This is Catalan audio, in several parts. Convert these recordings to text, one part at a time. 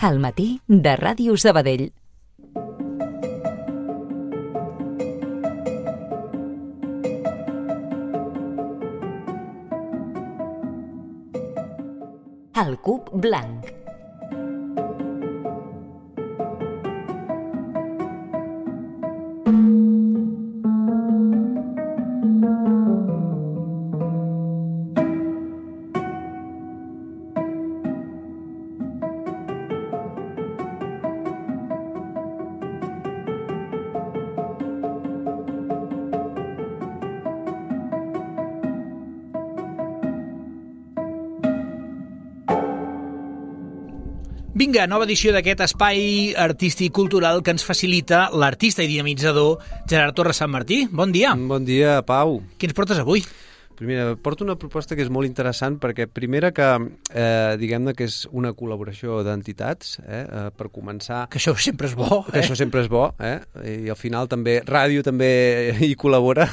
Al matí de Ràdio Sabadell. El cub blanc. Vinga, nova edició d'aquest espai artístic cultural que ens facilita l'artista i dinamitzador Gerard Torres Sant Martí. Bon dia. Bon dia, Pau. Què ens portes avui? Mira, porto una proposta que és molt interessant perquè, primera, que diguem-ne que és una col·laboració d'entitats, per començar... Que això sempre és bo, Que això sempre és bo, i al final també, ràdio també hi col·labora.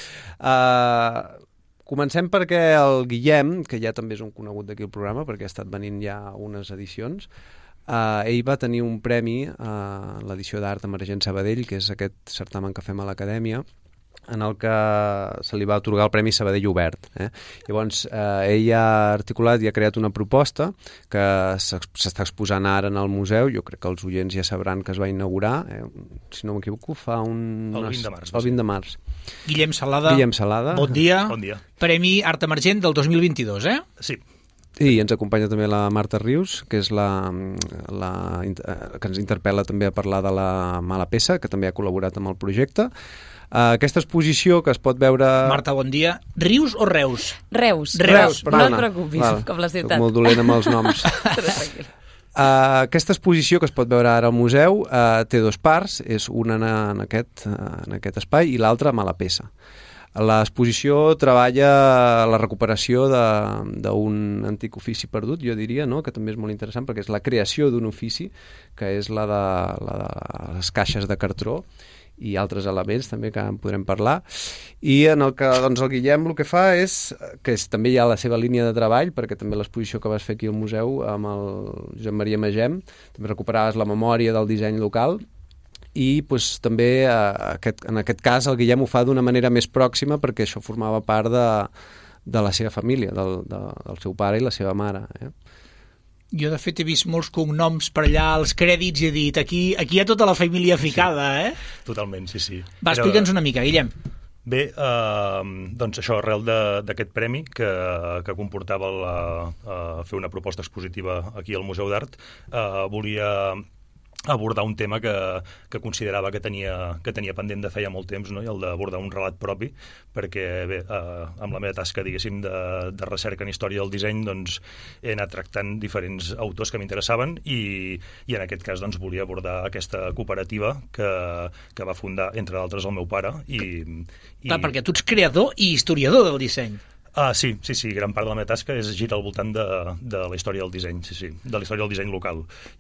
Comencem perquè el Guillem, que ja també és un conegut d'aquí al programa, perquè ha estat venint ja unes edicions, ell va tenir un premi a l'edició d'Art Emergent Sabadell, que és aquest certamen que fem a l'Acadèmia, en el que se li va atorgar el Premi Sabadell Obert. Llavors, ell ha articulat i ha creat una proposta que s'està exposant ara en el museu. Jo crec que els oients ja sabran que es va inaugurar, si no m'equivoco, fa el 20 de març. El 20 de març. Guillem Salada. Bon dia. Bon dia. Premi Art Emergent del 2022, Sí. I ens acompanya també la Marta Rius, que és que ens interpel·la també a parlar de la Mala Peça, que també ha col·laborat amb el projecte. Aquesta exposició que es pot veure... Marta, bon dia. Rius o Reus? Reus. Perdona. No et preocupis, com la ciutat. Soc molt dolent amb els noms. Aquesta exposició que es pot veure ara al museu té dues parts, és una en aquest espai i l'altra a Mala Peça. L'exposició treballa la recuperació d'un antic ofici perdut, jo diria, no? Que també és molt interessant perquè és la creació d'un ofici, que és la de les caixes de cartró i altres elements també que en podrem parlar, i en el que doncs, el Guillem el que fa és, que també hi ha la seva línia de treball, perquè també l'exposició que vas fer aquí al museu amb el Josep Maria Magem, també recuperaves la memòria del disseny local, i doncs, també en aquest cas el Guillem ho fa d'una manera més pròxima perquè això formava part de la seva família, del seu pare i la seva mare. Jo, de fet, he vist molts cognoms per allà als crèdits i he dit, aquí hi ha tota la família ficada, Totalment, sí. Va, explica'ns una mica, Guillem. Bé, doncs això, arrel d'aquest premi que comportava fer una proposta expositiva aquí al Museu d'Art, volia abordar un tema que considerava que tenia pendent de feia molt temps, no? I el d'abordar un relat propi, perquè bé, amb la meva tasca, diguéssim, de recerca en història del disseny, doncs he anat tractant diferents autors que m'interessaven i en aquest cas doncs volia abordar aquesta cooperativa que va fundar, entre d'altres, el meu pare. Clar, perquè tu ets creador i historiador del disseny. Sí, gran part de la meva tasca és gira al voltant de la història del disseny, de la història del disseny local.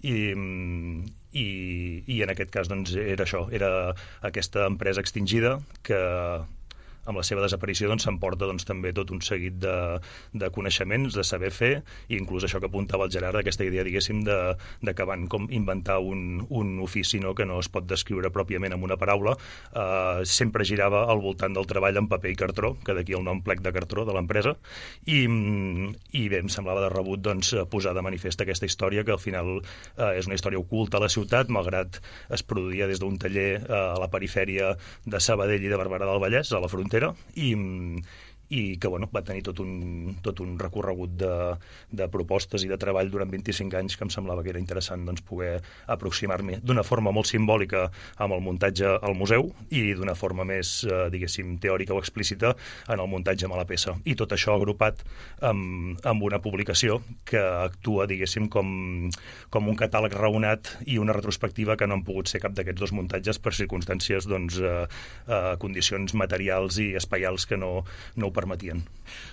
I en aquest cas doncs, era això, era aquesta empresa extingida que amb la seva desaparició doncs, s'emporta doncs, també tot un seguit de coneixements, de saber fer, i inclús això que apuntava el Gerard, aquesta idea, diguéssim, de que van com inventar un ofici, no?, que no es pot descriure pròpiament amb una paraula, sempre girava al voltant del treball en paper i cartró, que d'aquí el nom Plec de Cartró de l'empresa, i bé, em semblava de rebut doncs, posar de manifest aquesta història, que al final és una història oculta a la ciutat, malgrat es produïa des d'un taller a la perifèria de Sabadell i de Barberà del Vallès, a la frontera, i que bueno, va tenir tot un recorregut de propostes i de treball durant 25 anys que em semblava que era interessant doncs, poder aproximar-me d'una forma molt simbòlica amb el muntatge al museu i d'una forma més, diguéssim, teòrica o explícita en el muntatge a Mala Peça. I tot això agrupat amb una publicació que actua, diguéssim, com un catàleg raonat i una retrospectiva que no han pogut ser cap d'aquests dos muntatges per circumstàncies, doncs, condicions materials i espaials que no ho permetien.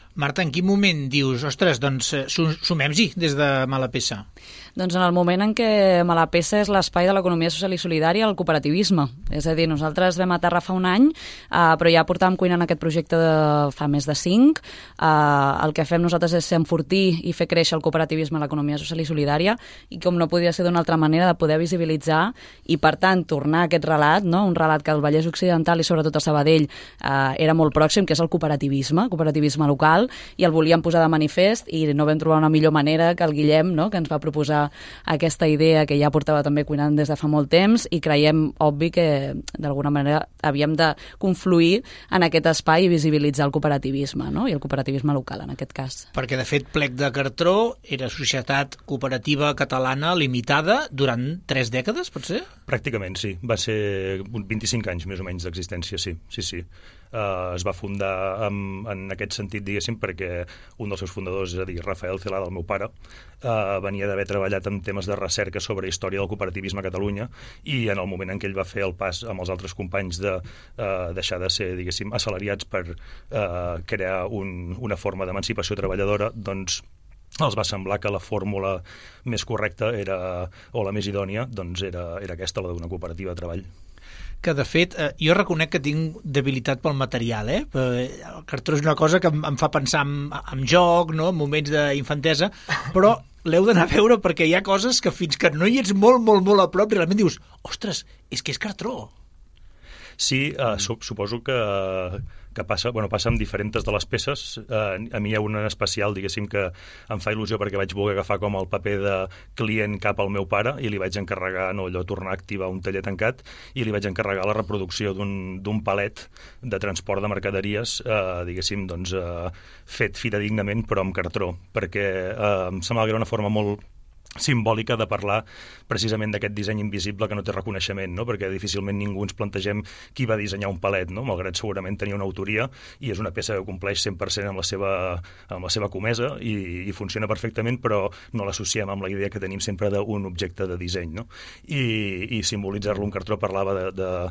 Marta, en quin moment dius, ostres, doncs sumem-hi des de Malapeça? Doncs en el moment en què Malapeça és l'espai de l'economia social i solidària al cooperativisme. És a dir, nosaltres vam aterrar fa un any, però ja portàvem cuinant aquest projecte fa més de 5. El que fem nosaltres és enfortir i fer créixer el cooperativisme a l'economia social i solidària i com no podia ser d'una altra manera de poder visibilitzar i, per tant, tornar a aquest relat, no? Un relat que al Vallès Occidental i sobretot a Sabadell era molt pròxim, que és el cooperativisme local, i el volíem posar de manifest i no vam trobar una millor manera que el Guillem, no? Que ens va proposar aquesta idea que ja portava també cuinant des de fa molt temps i creiem, obvi, que d'alguna manera havíem de confluir en aquest espai i visibilitzar el cooperativisme, no? I el cooperativisme local, en aquest cas. Perquè, de fet, Plec de Cartró era Societat Cooperativa Catalana Limitada durant 3 dècades, pot ser? Pràcticament, sí. Va ser 25 anys, més o menys, d'existència, sí. Es va fundar en aquest sentit, diguéssim, perquè un dels seus fundadors, és a dir, Rafael Celada, el meu pare, venia d'haver treballat en temes de recerca sobre història del cooperativisme a Catalunya i en el moment en què ell va fer el pas amb els altres companys de deixar de ser, diguéssim, assalariats per crear una forma d'emancipació treballadora, doncs els va semblar que la fórmula més correcta o la més idònia doncs era aquesta, la d'una cooperativa de treball. Que, de fet, jo reconec que tinc debilitat pel material, El cartró és una cosa que em fa pensar en joc, no? En moments d'infantesa, però l'heu d'anar a veure perquè hi ha coses que fins que no hi ets molt, molt, molt a prop, realment dius, ostres, és que és cartró. Sí, suposo que passa amb diferents de les peces. A mi hi ha una en especial, diguéssim, que em fa il·lusió perquè vaig voler agafar com el paper de client cap al meu pare i li vaig encarregar, tornar a activar un taller tancat i li vaig encarregar la reproducció d'un palet de transport de mercaderies, diguéssim, doncs, fet fidedignament però amb cartró, perquè em semblava que era una forma molt simbòlica de parlar precisament d'aquest disseny invisible que no té reconeixement, no? Perquè difícilment ningú ens plantegem qui va dissenyar un palet, no? Malgrat segurament tenia una autoria i és una peça que compleix 100% amb la seva comesa i funciona perfectament, però no l'associem amb la idea que tenim sempre d'un objecte de disseny, no? I simbolitzar-lo en cartró parlava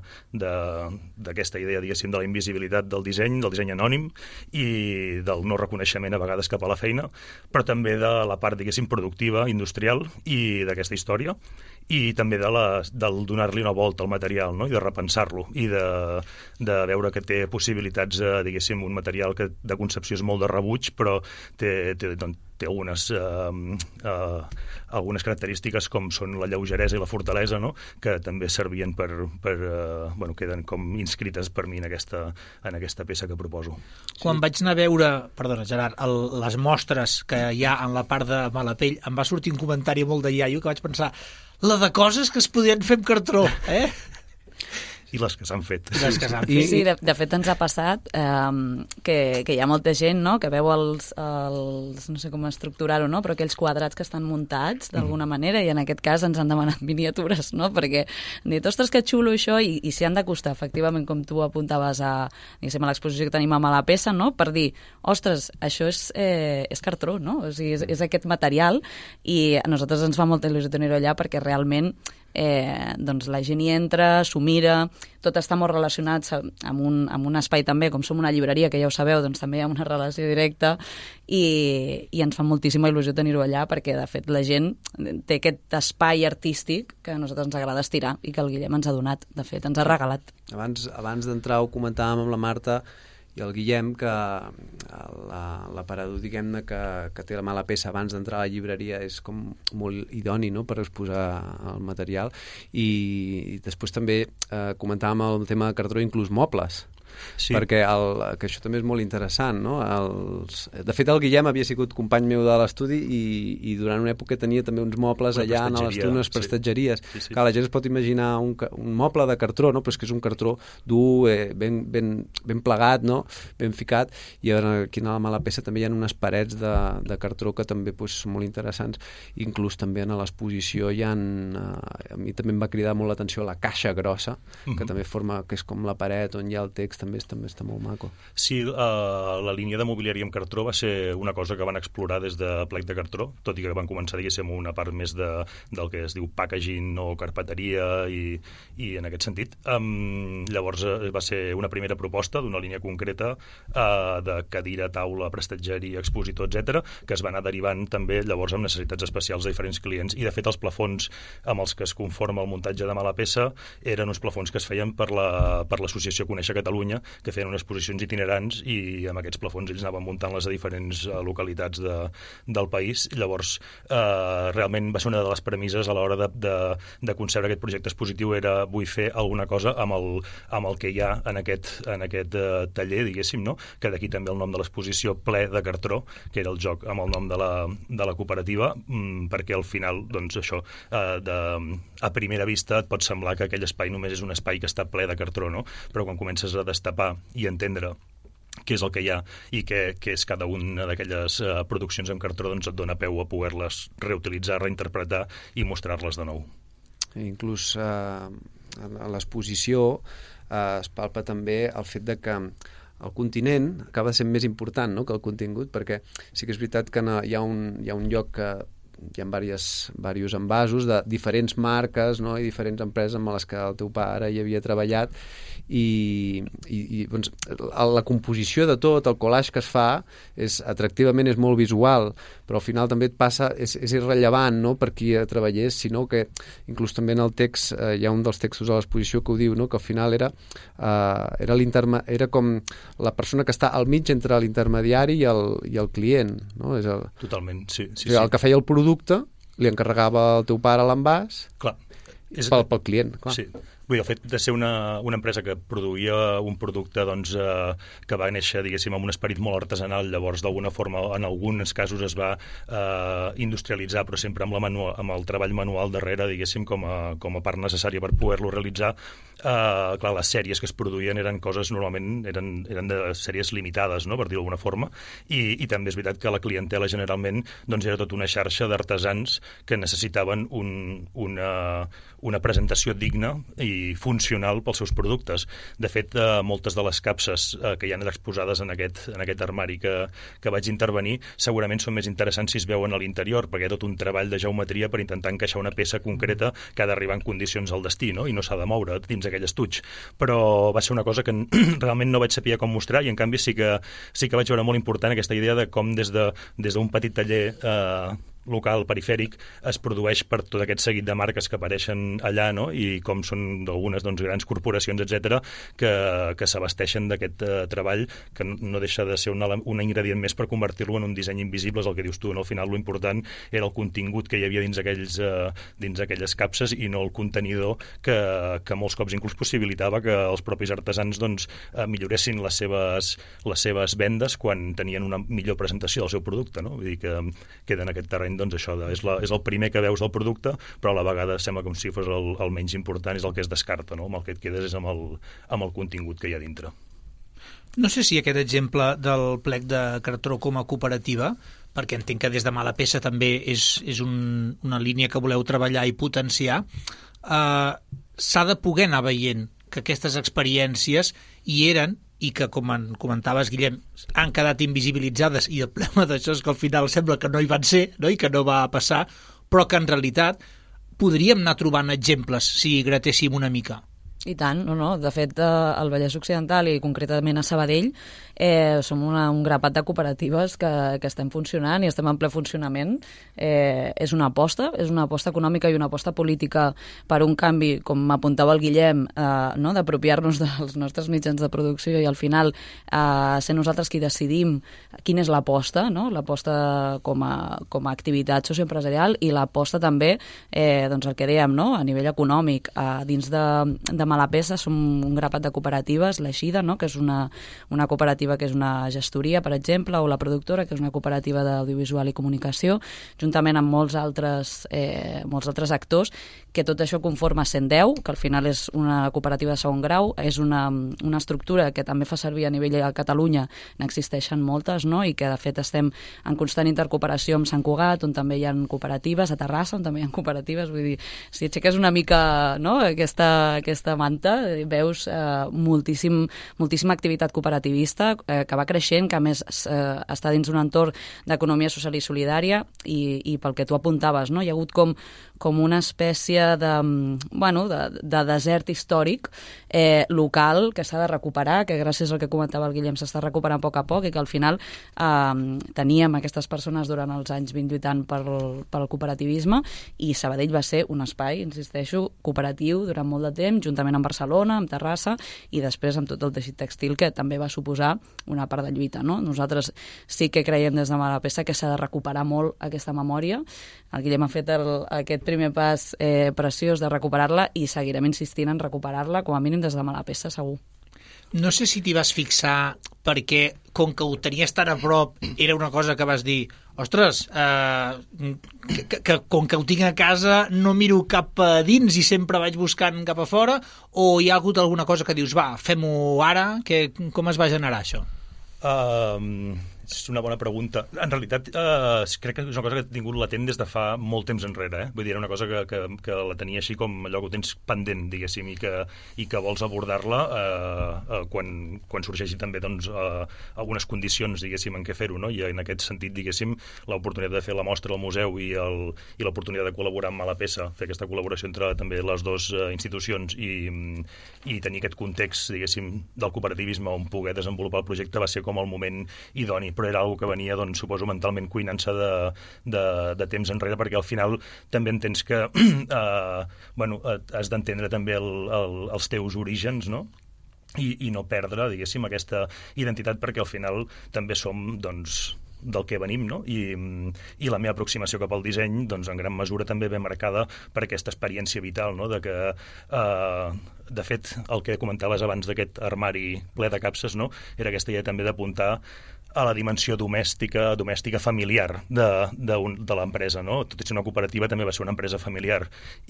d'aquesta idea, diguéssim, de la invisibilitat del disseny anònim i del no reconeixement a vegades cap a la feina, però també de la part, diguéssim, productiva, industrial i d'aquesta història i també del donar-li una volta al material, no? I de repensar-lo i de veure que té possibilitats, diguéssim, un material que de concepció és molt de rebuig però té algunes característiques com són la lleugeresa i la fortalesa, no? Que també servien queden com inscrites per mi en aquesta peça que proposo. Quan vaig anar a veure, perdona Gerard, les mostres que hi ha en la part de Malapell, em va sortir un comentari molt de iaio que vaig pensar, la de coses que es podien fer amb cartró, I les que s'han fet. Sí, de fet ens ha passat que hi ha molta gent, no?, que veu els no sé com estructurar-ho, no?, però aquells quadrats que estan muntats d'alguna manera, i en aquest cas ens han demanat miniatures, no?, perquè han dit, ostres, que xulo això, i s'hi han d'acostar, efectivament, com tu apuntaves a l'exposició que tenim a Malapeça, no?, per dir, ostres, això és cartró, no?, o sigui, és aquest material, i a nosaltres ens fa molta il·lusió tenir-ho allà perquè realment doncs la gent hi entra, s'ho mira, tot està molt relacionat amb un espai també, com som una llibreria, que ja ho sabeu, doncs també hi ha una relació directa i ens fa moltíssima il·lusió tenir-ho allà perquè, de fet, la gent té aquest espai artístic que a nosaltres ens agrada estirar i que el Guillem ens ha donat, de fet, ens ha regalat. Abans d'entrar ho comentàvem amb la Marta i el Guillem que l'aparador, diguem-ne, que té la Malapeça abans d'entrar a la llibreria és com molt idoni, no?, per exposar el material i després també comentàvem el tema de cartró, inclús mobles. Sí. Perquè que això també és molt interessant, no? De fet, el Guillem havia sigut company meu de l'estudi i durant una època tenia també uns mobles allà a unes prestatgeries. Sí. Que la gent es pot imaginar un moble de cartró, no? Però és que és un cartró dur, ben plegat, no?, ben ficat, i aquí a la Malapeça també hi ha unes parets de cartró que també són molt interessants. Inclús també a l'exposició hi ha, a mi també em va cridar molt l'atenció la caixa grossa, que també forma, que és com la paret on hi ha el text també està molt maco. Sí, la línia de mobiliari amb cartró va ser una cosa que van explorar des de plec de cartró, tot i que van començar, diguéssim, una part més del que es diu packaging o carpeteria i en aquest sentit. Llavors va ser una primera proposta d'una línia concreta de cadira, taula, prestatgeria, expositor, etc, que es va anar derivant també llavors amb necessitats especials de diferents clients. I de fet els plafons amb els que es conforma el muntatge de mala peça eren uns plafons que es feien per l'associació Conèixer Catalunya, que feien unes exposicions itinerants i amb aquests plafons ells anaven muntant-les a diferents localitats del país. Llavors realment va ser una de les premisses a l'hora de concebre aquest projecte expositiu, era vull fer alguna cosa amb el que hi ha en aquest taller, diguéssim, no? Que d'aquí també el nom de l'exposició, Ple de Cartró, que era el joc amb el nom de la cooperativa, perquè al final, doncs això, a primera vista et pot semblar que aquell espai només és un espai que està ple de cartró, no? Però quan comences a destapar i entendre què és el que hi ha i què és cada una d'aquelles produccions amb cartró, doncs et dona peu a poder-les reutilitzar, reinterpretar i mostrar-les de nou. Inclús a l'exposició es palpa també el fet de que el continent acaba sent més important, no?, que el contingut, perquè sí que és veritat que hi ha un lloc que hi ha diversos envasos de diferents marques, no?, i diferents empreses amb les que el teu pare hi havia treballat i doncs, la composició de tot, el collage que es fa atractivament és molt visual, però al final també et passa, és irrellevant, no?, per qui treballés, sinó que inclús també en el text hi ha un dels textos a l'exposició que ho diu, no?, que al final era com la persona que està al mig entre l'intermediari i el client, no? Totalment, sí. El que feia el producte li encarregava el teu pare l'envàs pel client, clar. Sí. Vull dir, el fet de ser una empresa que produïa un producte doncs, que va néixer, diguéssim, amb un esperit molt artesanal, llavors d'alguna forma en alguns casos es va industrialitzar, però sempre amb el treball manual darrere, diguéssim, com a part necessària per poder-lo realitzar. Clar, les sèries que es produïen eren coses, normalment eren de sèries limitades, no?, per dir-ho d'alguna forma, i també és veritat que la clientela generalment doncs, era tota una xarxa d'artesans que necessitaven una presentació digna i funcional pels seus productes. De fet, moltes de les capses que hi ha exposades en aquest armari que vaig intervenir segurament són més interessants si es veuen a l'interior, perquè hi ha tot un treball de geometria per intentar encaixar una peça concreta que ha d'arribar en condicions al destí, no?, i no s'ha de moure dins aquell estuig. Però va ser una cosa que realment no vaig saber com mostrar i en canvi sí que vaig veure molt important aquesta idea de com des d'un petit taller local, perifèric, es produeix per tot aquest seguit de marques que apareixen allà, no?, i com són d'algunes doncs, grans corporacions, etc, que s'abasteixen d'aquest treball, que no deixa de ser un ingredient més per convertir-lo en un disseny invisible, és el que dius tu, no? Al final l'important era el contingut que hi havia dins aquelles capses i no el contenidor que molts cops inclús possibilitava que els propis artesans doncs, milloressin les seves vendes quan tenien una millor presentació del seu producte, no? Vull dir que queda en aquest terreny doncs això és el primer que veus del producte, però a la vegada sembla com si fos el menys important, és el que es descarta, no? Amb el que et quedes és amb el contingut que hi ha dintre. No sé si aquest exemple del plec de cartró com a cooperativa, perquè entenc que des de Mala Peça també és una línia que voleu treballar i potenciar, s'ha de poder anar veient que aquestes experiències hi eren i que, com comentaves, Guillem, han quedat invisibilitzades i el problema d'això és que al final sembla que no hi van ser, no?, i que no va passar, però que en realitat podríem anar trobant exemples si gratéssim una mica. I tant, no. De fet, al Vallès Occidental i concretament a Sabadell som un grapat de cooperatives que estem funcionant i estem en ple funcionament. És una aposta econòmica i una aposta política per un canvi, com apuntava el Guillem, no? D'apropiar-nos dels nostres mitjans de producció i al final ser nosaltres qui decidim quina és l'aposta, no? L'aposta com a activitat socioempresarial i l'aposta també, doncs el que dèiem, no? A nivell econòmic, dins de Mala Peça som un grapat de cooperatives, l'Eixida, no?, que és una cooperativa que és una gestoria, per exemple, o la productora, que és una cooperativa d'audiovisual i comunicació, juntament amb molts altres actors, que tot això conforma 110, que al final és una cooperativa de segon grau, és una estructura que també fa servir a nivell de Catalunya, n'existeixen moltes, no?, i que de fet estem en constant intercooperació amb Sant Cugat, on també hi ha cooperatives, a Terrassa, on també hi ha cooperatives, vull dir, si aixeques una mica, no?, aquesta Manta, veus moltíssima activitat cooperativista que va creixent, que a més està dins un entorn d'economia social i solidària i pel que tu apuntaves, no? Hi ha hagut com una espècie de desert històric local que s'ha de recuperar, que gràcies al que comentava el Guillem s'està recuperant a poc a poc i que al final teníem aquestes persones durant els anys 20 lluitant pel cooperativisme i Sabadell va ser un espai, insisteixo, cooperatiu durant molt de temps, juntament amb Barcelona, amb Terrassa i després amb tot el teixit textil que també va suposar una part de lluita, no? Nosaltres sí que creiem des de Malapesa que s'ha de recuperar molt aquesta memòria. El Guillem ha fet aquest primer pas preciós de recuperar-la i seguirem insistint en recuperar-la, com a mínim des de Malapesa, segur. No sé si t'hi vas fixar perquè, com que ho tenies tan a prop, era una cosa que vas dir ostres, que com que ho tinc a casa no miro cap a dins i sempre vaig buscant cap a fora, o hi ha hagut alguna cosa que dius, va, fem-ho ara? Com es va generar això? És una bona pregunta. En realitat, crec que és una cosa que he tingut latent des de fa molt temps enrere. Vull dir, era una cosa que la tenia així com allò que ho tens pendent, diguéssim, i que vols abordar-la quan sorgeixi també algunes condicions, diguéssim, en què fer-ho, no? I en aquest sentit, diguéssim, l'oportunitat de fer la mostra al museu i l'oportunitat de col·laborar amb Malapesa, fer aquesta col·laboració entre també les dues institucions i tenir aquest context, diguéssim, del cooperativisme on poder desenvolupar el projecte va ser com el moment idoni, però era una que venia, suposo, mentalment cuinant-se de temps enrere, perquè al final també entens que has d'entendre també els teus orígens, no? I no perdre, diguéssim, aquesta identitat, perquè al final també som, del que venim, no? I la meva aproximació cap al disseny, en gran mesura també ve marcada per aquesta experiència vital, no? De que, de fet, el que comentaves abans d'aquest armari ple de capses, no? Era aquesta idea també d'apuntar a la dimensió domèstica familiar de l'empresa, no? Tot i ser una cooperativa també va ser una empresa familiar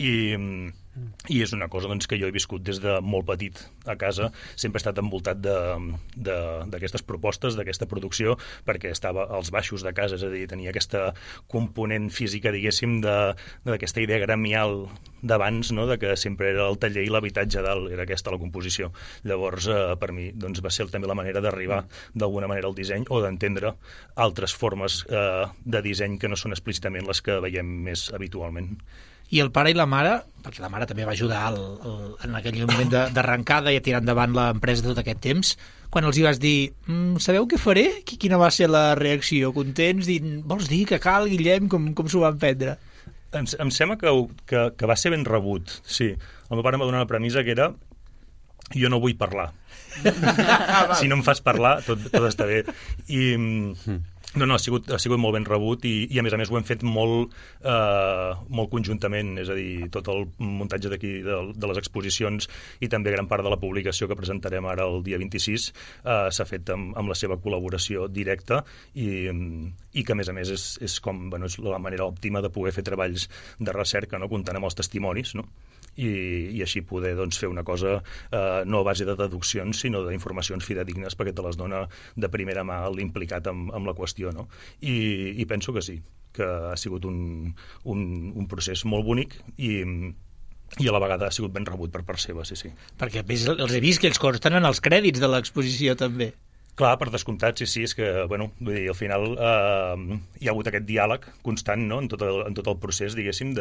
i és una cosa que jo he viscut des de molt petit a casa, sempre he estat envoltat d'aquestes propostes, d'aquesta producció, perquè estava als baixos de casa, és a dir, tenia aquesta component física, diguéssim, d'aquesta idea gremial d'abans, no? De que sempre era el taller i l'habitatge dalt, era aquesta la composició. Llavors, per mi, va ser també la manera d'arribar d'alguna manera al disseny o d'entendre altres formes de disseny que no són explícitament les que veiem més habitualment. I el pare i la mare, perquè la mare també va ajudar en aquell moment d'arrencada i a tirar endavant l'empresa tot aquest temps, quan els hi vas dir, sabeu què faré? Quina va ser la reacció? Contents? Vols dir que cal, Guillem? Com s'ho van prendre? Em sembla que va ser ben rebut, sí. El meu pare em va donar una premissa que era jo no vull parlar. Si no em fas parlar, tot està bé. No, ha sigut molt ben rebut i a més ho hem fet molt conjuntament, és a dir, tot el muntatge d'aquí de les exposicions i també gran part de la publicació que presentarem ara el dia 26 s'ha fet amb la seva col·laboració directa i que a més és com és la manera òptima de poder fer treballs de recerca, no? Comptant amb els testimonis, no? I així poder fer una cosa no a base de deduccions sinó d'informacions fidedignes perquè te les dona de primera mà l'implicat amb la qüestió, no? I penso que sí, que ha sigut un procés molt bonic i a la vegada ha sigut ben rebut per part seva, sí. Perquè els he vist que ells consten en els crèdits de l'exposició també. Clar, per descomptat, sí, és que, vull dir, al final hi ha hagut aquest diàleg constant, no?, en tot el procés, diguéssim,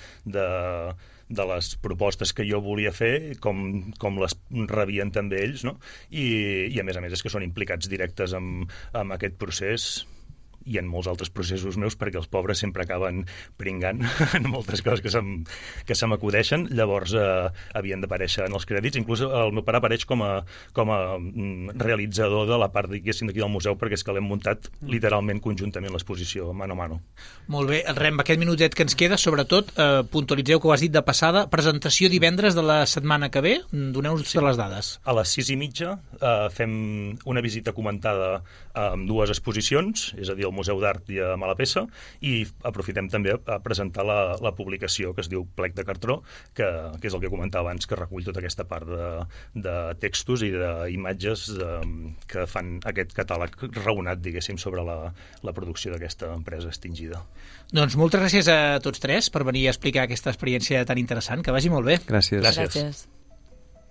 de les propostes que jo volia fer, com les rebien també ells, no?, i a més és que són implicats directes amb aquest procés i en molts altres processos meus, perquè els pobres sempre acaben pringant en moltes coses que se m'acudeixen. Llavors havien d'aparèixer en els crèdits. Inclús el meu pare apareix com a realitzador de la part, diguéssim, d'aquí del museu, perquè és que l'hem muntat literalment conjuntament l'exposició, mano a mano. Molt bé, Rem, aquest minutet que ens queda, sobretot, puntualitzeu que ho has dit de passada, presentació divendres de la setmana que ve, doneu-nos les dades. A les 6:30 fem una visita comentada amb dues exposicions, és a dir, al Museu d'Art i a Malapesa, i aprofitem també a presentar la publicació que es diu Plec de Cartró, que és el que comentava abans, que recull tota aquesta part de textos i d'imatges que fan aquest catàleg raonat, diguéssim, sobre la producció d'aquesta empresa extingida. Doncs moltes gràcies a tots tres per venir a explicar aquesta experiència tan interessant. Que vagi molt bé. Gràcies. Gràcies.